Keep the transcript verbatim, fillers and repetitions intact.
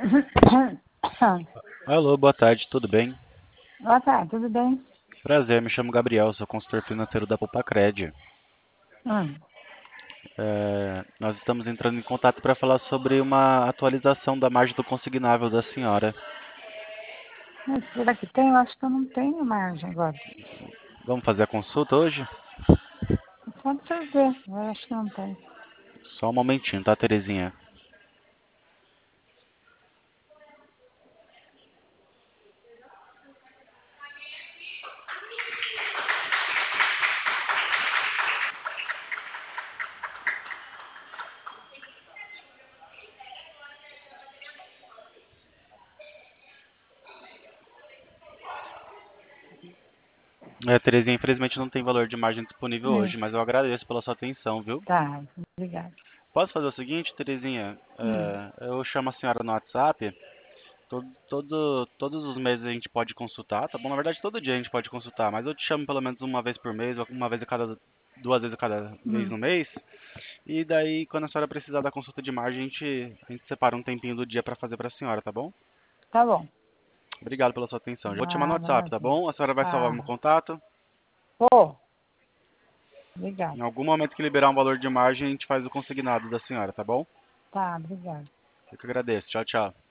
Alô, boa tarde, tudo bem? Boa tarde, tudo bem? Prazer, me chamo Gabriel, sou consultor financeiro da Popacred. Hum. É, nós estamos entrando em contato para falar sobre uma atualização da margem do consignável da senhora. Mas será que tem? Eu acho que eu não tenho margem agora. Vamos fazer a consulta hoje? Pode ser ver, eu acho que não tem. Só um momentinho, tá, Terezinha? É, Terezinha, infelizmente não tem valor de margem disponível Hum. hoje, mas eu agradeço pela sua atenção, viu? Tá, obrigada. Posso fazer o seguinte, Terezinha? Hum. É, eu chamo a senhora no WhatsApp. Todo, todo, todos os meses a gente pode consultar, tá bom? Na verdade, todo dia a gente pode consultar, mas eu te chamo pelo menos uma vez por mês, ou uma vez a cada, duas vezes a cada vez Hum. no mês. E daí, quando a senhora precisar da consulta de margem, a gente, a gente separa um tempinho do dia pra fazer pra senhora, tá bom? Tá bom. Obrigado pela sua atenção. Já vou te chamar no Nada, WhatsApp, tá imagina. bom? A senhora vai salvar meu Tá. contato. Ô, obrigada. Em algum momento que liberar um valor de margem, a gente faz o consignado da senhora, tá bom? Tá, obrigada. Eu que agradeço. Tchau, tchau.